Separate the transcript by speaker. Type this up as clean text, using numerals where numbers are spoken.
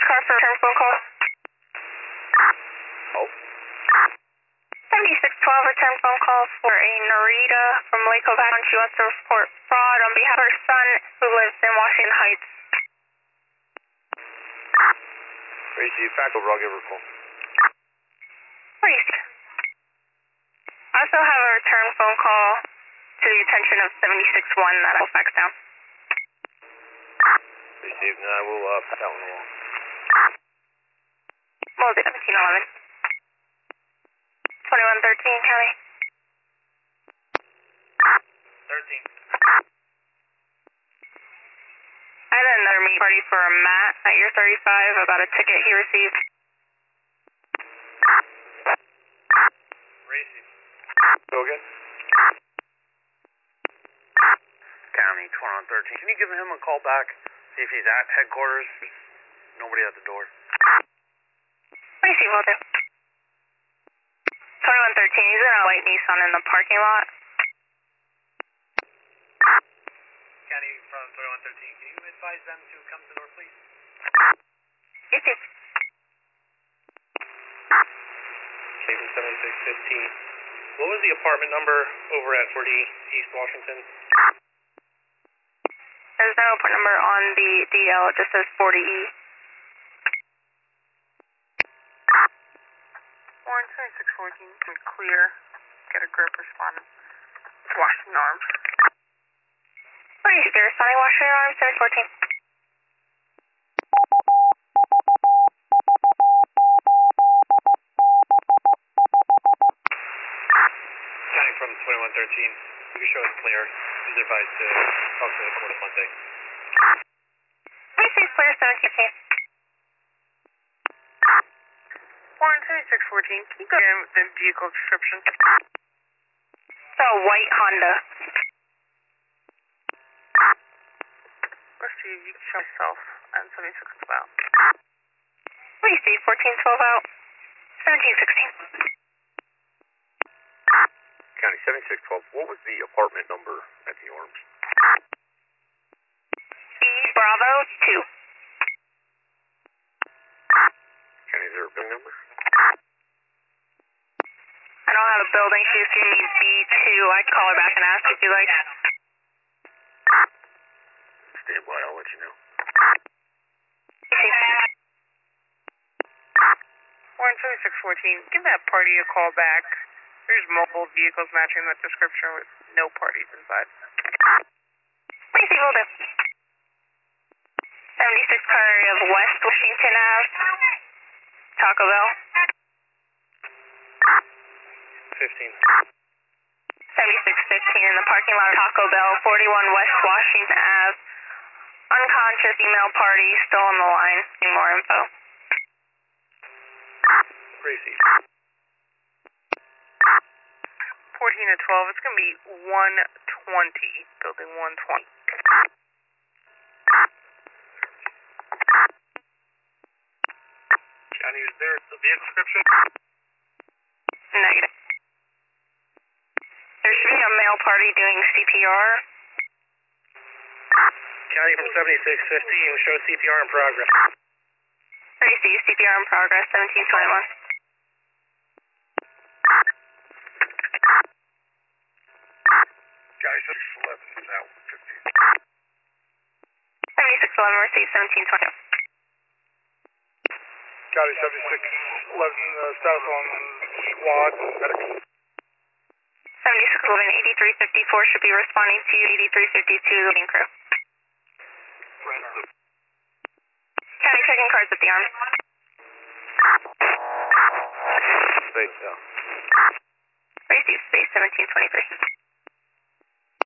Speaker 1: car for return phone call.
Speaker 2: Oh.
Speaker 1: 7612 return phone call for a Narita from Lake Ovac. She wants to report fraud on behalf of her son who lives in Washington Heights.
Speaker 2: Receive fact over, I'll give her a call.
Speaker 1: Please. I also have a return phone call to the attention of 761 that I'll fax down.
Speaker 2: Received, and I will pass that one along.
Speaker 1: What was it, 1711? 2113, County.
Speaker 2: 13.
Speaker 1: I had another meet party for Matt at year 35 about a ticket he received.
Speaker 2: Racing. Go again. County 2113. Can you give him a call back? See if he's at headquarters. Nobody at the door.
Speaker 1: Let me see, will do. 2113, he's in a white Nissan in the parking lot.
Speaker 2: County from 2113. Can you advise them to come to the door, please?
Speaker 1: Yes, yes.
Speaker 2: Station 7615. What was the apartment number over at 40 East Washington?
Speaker 1: There's no port number on the DL, it just says 40E. Warren 2614, can clear, get a grip respondent. Washington Arms. What is there, Sonny Washington Arms 714?
Speaker 2: County from 2113. You can show us clear. He's advised to talk to the court on Monday.
Speaker 1: Let me see, clear 1715. Warren 2614, can you go in the vehicle description? It's a white Honda. Let's see if you can show myself and 7612 out. Let me see, 1412 out. 1716.
Speaker 2: County 7612. What was the apartment number at the Arms?
Speaker 1: E Bravo 2.
Speaker 2: County, is there a building number?
Speaker 1: I don't have a building. She just gave me B2. I can call her back and ask if you like.
Speaker 2: Stand by, I'll let you know.
Speaker 1: Warren 2614, give that party a call back. There's multiple vehicles matching that description with no parties inside. Please hold it. 76 car of West Washington Ave. Taco Bell.
Speaker 2: 15.
Speaker 1: 7615 in the parking lot of Taco Bell, 41 West Washington Ave. Unconscious email party, still on the line. Need more info.
Speaker 2: Gracie.
Speaker 1: 14 to 12, it's going to be 120, building 120.
Speaker 2: County, is there the vehicle description?
Speaker 1: Negative. There should be a male party doing CPR.
Speaker 2: County from 7615, show CPR in progress.
Speaker 1: 30C, CPR in progress, 1721.
Speaker 2: County 7611 is out, 15.
Speaker 1: 7611, received 1720.
Speaker 2: County 7611, status on squad, medics.
Speaker 1: 7611, 8354 should be responding to you, 8352, leading crew. County checking cars at the arm.
Speaker 2: Space, yeah.
Speaker 1: Receive space 1723.